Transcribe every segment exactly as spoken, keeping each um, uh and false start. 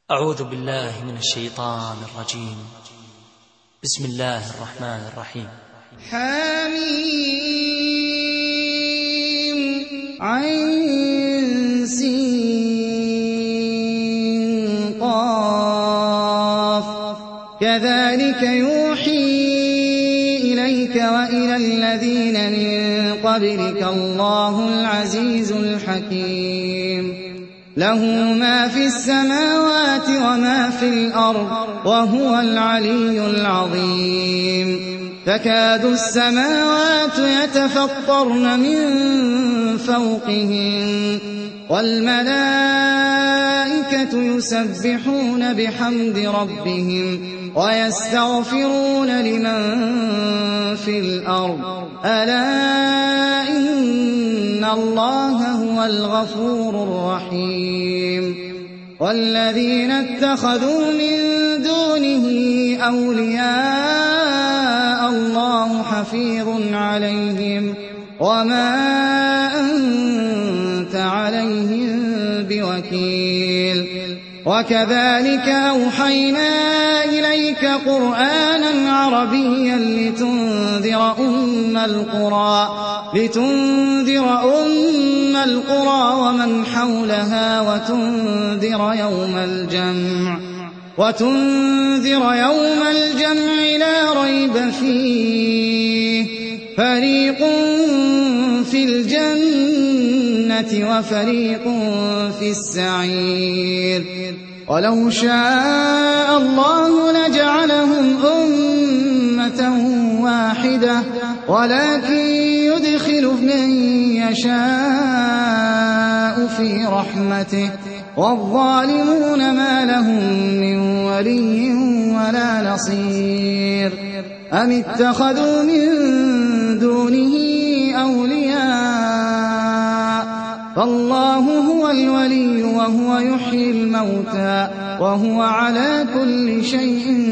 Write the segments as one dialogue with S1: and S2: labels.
S1: أعوذ بالله من الشيطان الرجيم. بسم الله الرحمن الرحيم.
S2: حميم عين سين قاف كذلك يوحي إليك وإلى الذين من قبلك الله العزيز الحكيم له ما في السماوات وما في الأرض وهو العلي العظيم تكاد السماوات يتفطرن من فوقهن والملائكة يسبحون بحمد ربهم ويستغفرون لمن في الأرض ألا إن الله هو الغفور الرحيم والذين اتخذوا من دونه أولياء الله حفيظ عليهم وما أنت عليهم بوكيل وكذلك أوحينا إليك قرآنا عربيا لتنذر أم القرى لتنذر أم القرى ومن حولها وتنذر يوم الجمع وتنذر يوم الجمع لا ريب فيه فريق في الجنة وفريق في السعير ولو شاء الله لجعلهم أمة واحدة ولكن يدخل من يشاء في رحمته والظالمون ما لهم من ولي ولا نصير أم اتخذوا من دونه أولياء فالله هو الولي وهو يحيي الموتى وهو على كل شيء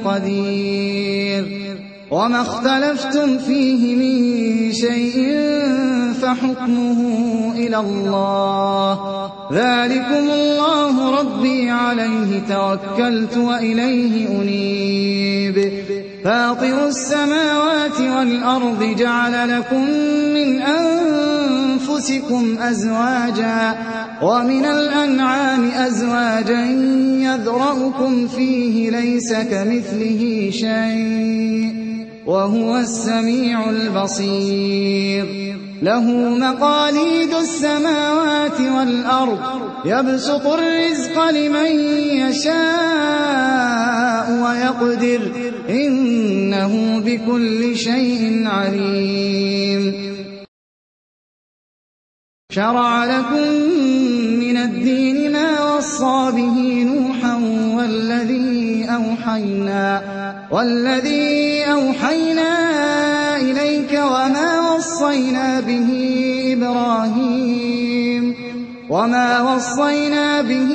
S2: قدير وما اختلفتم فيه من شيء فحكمه إلى الله ذلكم الله ربي عليه توكلت وإليه أنيب فاطر السماوات والأرض جعل لكم من أنفسكم أزواجا ومن الأنعام أزواجا يذرأكم فيه ليس كمثله شيء وهو السميع البصير له مقاليد السماوات والأرض يبسط الرزق لمن يشاء ويقدر إنه بكل شيء عليم شرع لكم من الدين ما وصى به نوحا والذي أوحينا والذي أوحينا إليك وما وصينا به إبراهيم وما وصينا به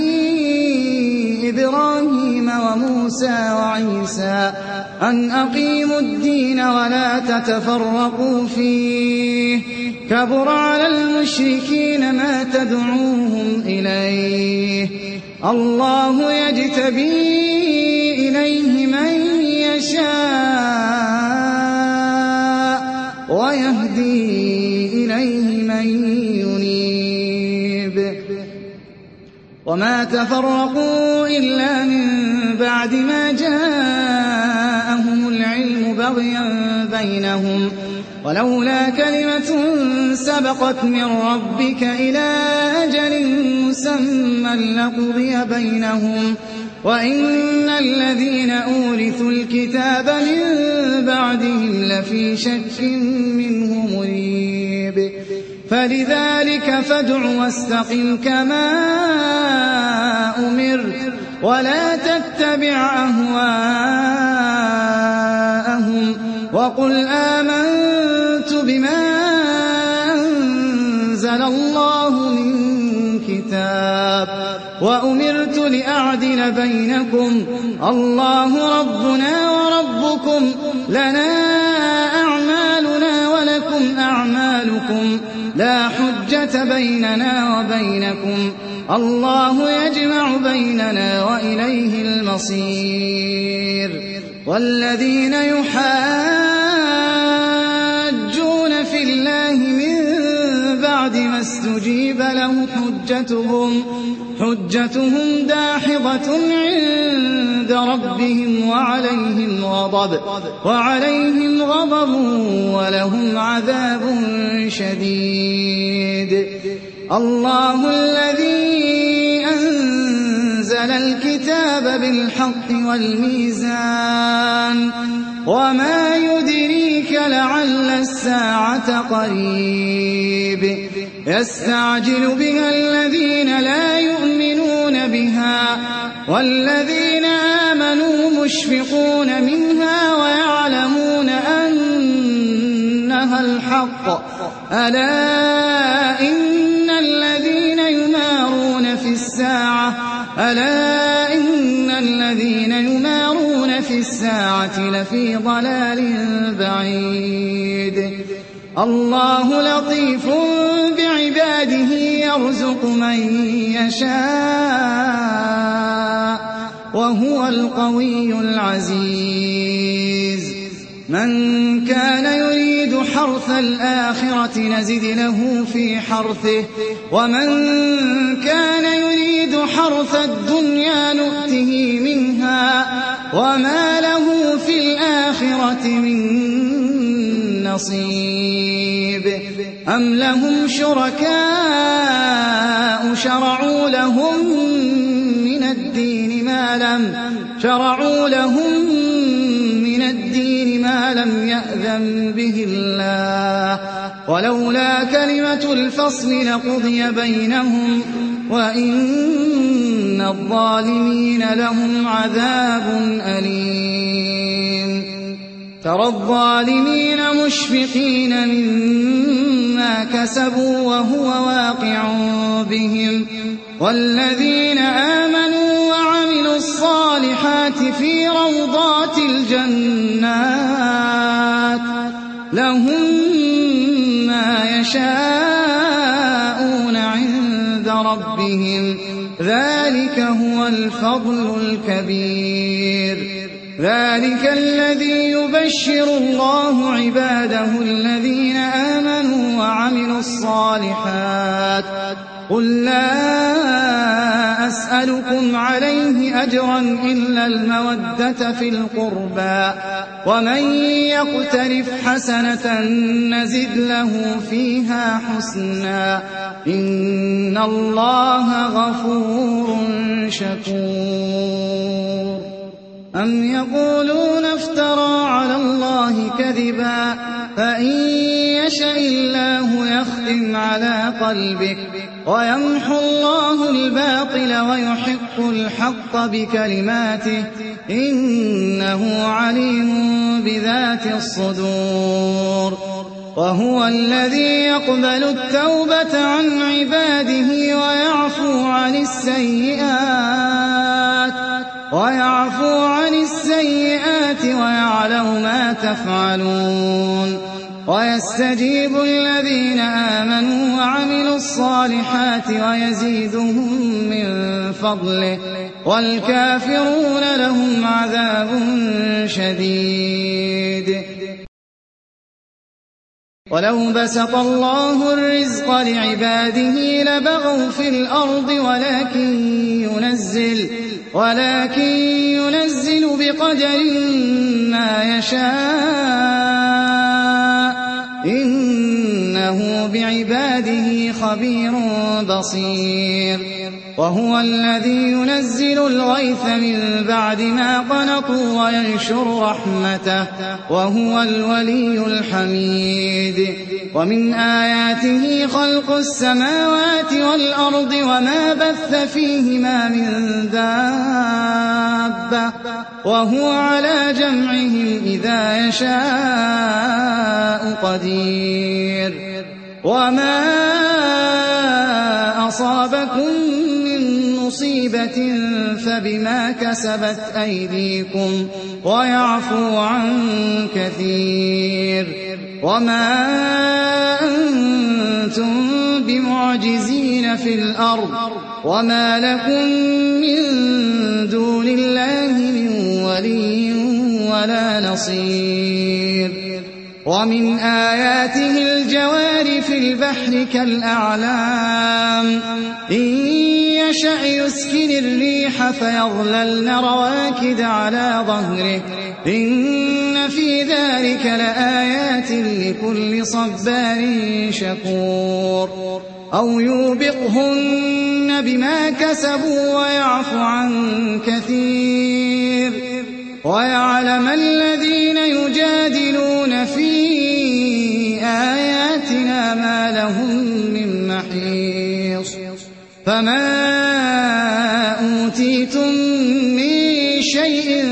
S2: إبراهيم وموسى وعيسى أن أقيموا الدين ولا تتفرقوا فيه كبر على المشركين ما تدعوهم إليه الله يجتبي إليه من يشاء ويهدي إليه من ينيب وما تفرقوا إلا من بعد ما جاءهم العلم بغيا بينهم ولولا كلمة سبقت من ربك إلى أجل مسمى لقضي بينهم وإن الذين أورثوا الكتاب من بعدهم لفي شك منه مريب فلذلك فادع واستقم كما أمرت ولا تتبع أهواءهم وقل آمنت بما أنزل الله من كتاب وأمرت لأعدل بينكم الله ربنا وربكم لنا أعمالنا ولكم أعمالكم لا حجة بيننا وبينكم الله يجمع بيننا وإليه المصير والذين يحاجون في الله من بعد ما استجيب له حجتهم حجتهم داحضة عند ربهم وعليهم غضب وعليهم غضب ولهم عذاب شديد الله الذي أنزل الكتاب بالحق والميزان وما يدريك لعل الساعة قريب يستعجل بها الذين لا يؤمنون بها والذين آمنوا مشفقون منها ويعلمون أنها الحق ألا إن الذين يمارون في الساعة ألا إن الذين يمارون في الساعة لفي ضلال بعيد الله لطيف بعباده يرزق من يشاء وهو القوي العزيز من كان يريد حرث الآخرة نزد له في حرثه ومن كان يريد حرث الدنيا نؤته منها وما له في الآخرة من نصيب أم لهم شركاء شرعوا لهم من الدين ما لم شرعوا لهم من الدين ما لم يأذن به الله ولولا كلمة الفصل لقضي بينهم وإن الظالمين لهم عذاب أليم ترى الظالمين مشفقين مما كسبوا وهو واقع بهم والذين آمنوا وعملوا الصالحات في روضات الجنات لهم ما يشاءون عند ربهم ذلك هو الفضل الكبير ذلك الذي يبشر الله عباده الذين آمنوا وعملوا الصالحات قل لا أسألكم عليه أجرا إلا المودة في القربى ومن يقترف حسنة نزد له فيها حسنا إن الله غفور شكور أم يقولون افترى على الله كذبا فإن يشأ الله يختم على قلبك ويمحو الله الباطل ويحق الحق بكلماته إنه عليم بذات الصدور وهو الذي يقبل التوبة عن عباده ويعفو عن السيئات ويعفو عن السيئات ويعلم ما تفعلون ويستجيب الذين آمنوا وعملوا الصالحات ويزيدهم من فضله والكافرون لهم عذاب شديد ولو بسط الله الرزق لعباده لبغوا في الأرض ولكن ينزل ولكن ينزل بقدر ما يشاء إنه بعباده خبير بصير وهو الذي ينزل الغيث من بعد ما قنطوا وينشر رحمته وهو الولي الحميد ومن آياته خلق السماوات والأرض وما بث فيهما من دابة وهو على جمعهم إذا يشاء قدير وما أصابكم من مصيبة فبما كسبت أيديكم ويعفو عن كثير وما أنتم بمعجزين في الأرض وما لكم من دون الله من ولي ولا نصير ومن آياته الجوار في البحر كالأعلام إن يشأ يسكن الريح فيظللن رواكد على ظهره إن في ذلك لآيات لكل صبار شكور أو يوبقهن بما كسبوا ويعفو عن كثير ويعلم الذين يجادلون في آياتنا ما لهم من محيص فما أوتيتم من شيء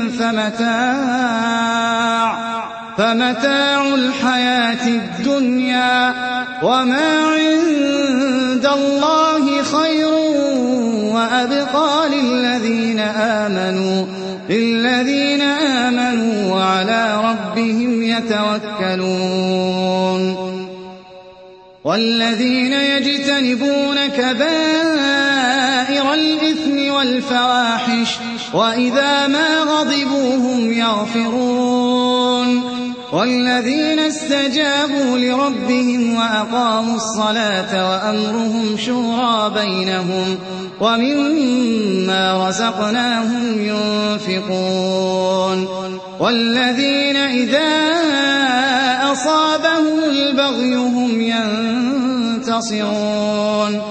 S2: فمتاع فمتاع الحياة الدنيا وما عند الله خير وأبقى للذين آمنوا للذين آمنوا وعلى ربهم يتوكلون والذين يجتنبون كبائر الإثم والفواحش وإذا ما غضبوا هم يغفرون والذين استجابوا لربهم وأقاموا الصلاة وأمرهم شورى بينهم ومما رزقناهم ينفقون والذين إذا أصابهم البغي هم ينتصرون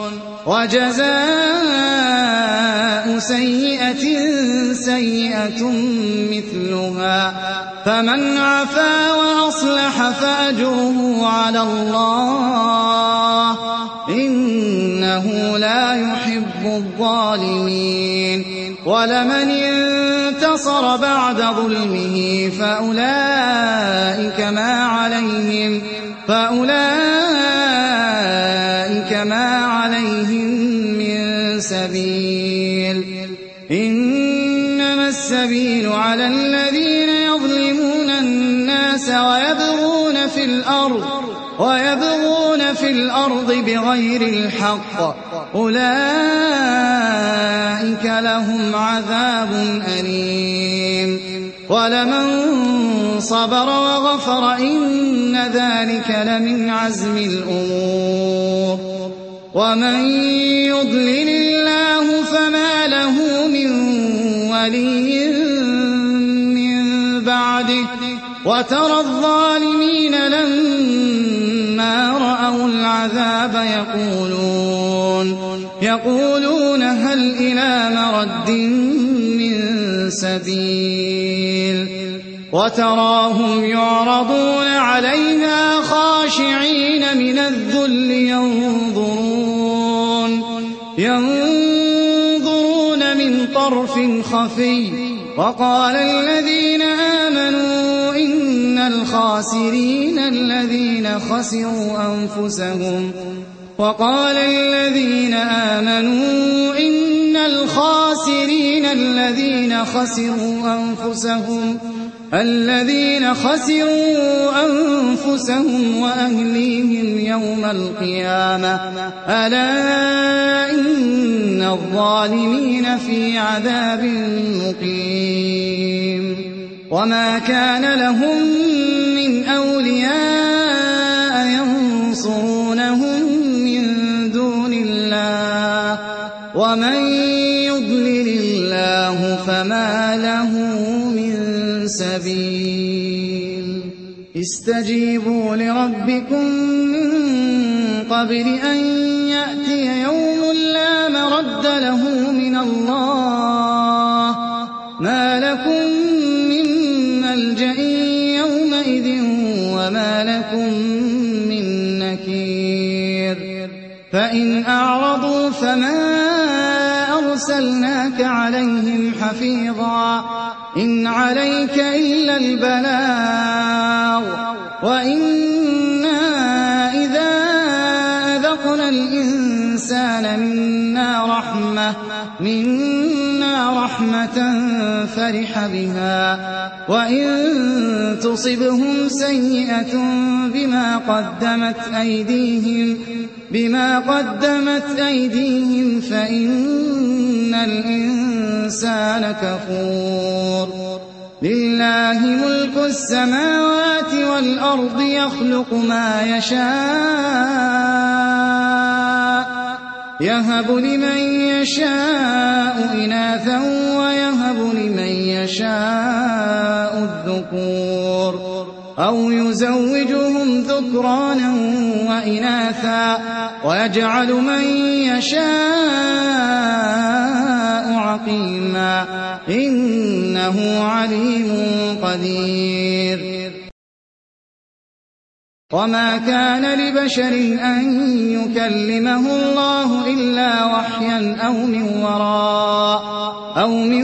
S2: وجزاء سيئة سيئة مثلها فمن عفا وأصلح فأجره على الله إنه لا يحب الظالمين ولمن انتصر بعد ظلمه فأولئك ما عليهم فأولئك ما عليهم من سبيل إنما السبيل على الذين يظلمون الناس ويبغون في الأرض ويبغون في الأرض بغير الحق أولئك لهم عذاب أليم ولمن صبر وغفر إن ذلك لمن عزم الأمور ومن يضلل الله فما له من ولي من بعده وترى الظالمين لما رأوا العذاب يقولون يقولون هل إلى مرد من سبيل وتراهم يعرضون عليها خاشعين من الذل ينظرون ينظرون من طرف خفي وقال الذين آمنوا إن الخاسرين الذين خسروا أنفسهم وقال الذين آمنوا إن الخاسرين الذين خسروا أنفسهم الذين خسروا أنفسهم وأهليهم يوم القيامة ألا إن الظالمين في عذاب مقيم وما كان لهم من أولياء ينصرونهم من دون الله ومن يضلل الله فما له من سبيل استجيبوا لربكم من قبل أن يأتي يوم لا مرد له من الله ما لكم من ملجأ يومئذ وما لكم من نكير فإن أعرضوا فما أرسلناك عليهم حفيظا إن عليك إلا البلاغ وإنا إذا أذقنا الإنسان منا رحمة منا رحمة فرح بها وإن تصبهم سيئة بما قدمت أيديهم بما قدمت أيديهم فإن الإنسان كفور لله ملك السماوات والأرض يخلق ما يشاء يهب لمن يشاء إناثا ويهب لمن يشاء الذكور أو يزوجهم ذكرانا وإناثا ويجعل من يشاء عقيما إنه عليم قدير وما كان لبشر أن يكلمه الله إلا وحيا أو من وراء أو من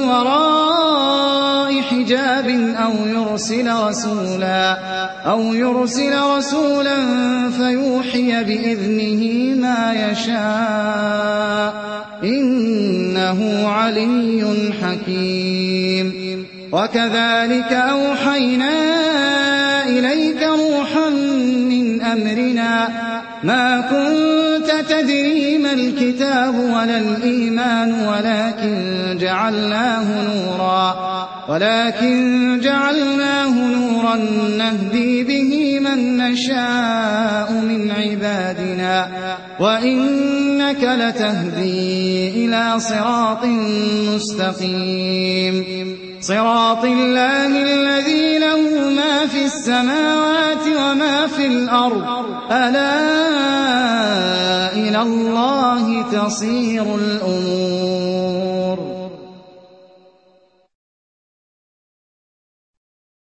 S2: وراء حجاب أو يرسل رسولا أو يرسل رسولا فيوحي بإذنه ما يشاء إنه علي حكيم وكذلك أوحينا إليك روحا من أمرنا ما كنت تدري ما الكتاب ولا الإيمان ولكن جعلناه نورا ولكن جعلناه نورا نهدي به من نشاء من عبادنا وإنك لتهدي إلى صراط مستقيم صراط الله الذي له ما في السماوات وما في الأرض ألا إلى الله تصير الأمور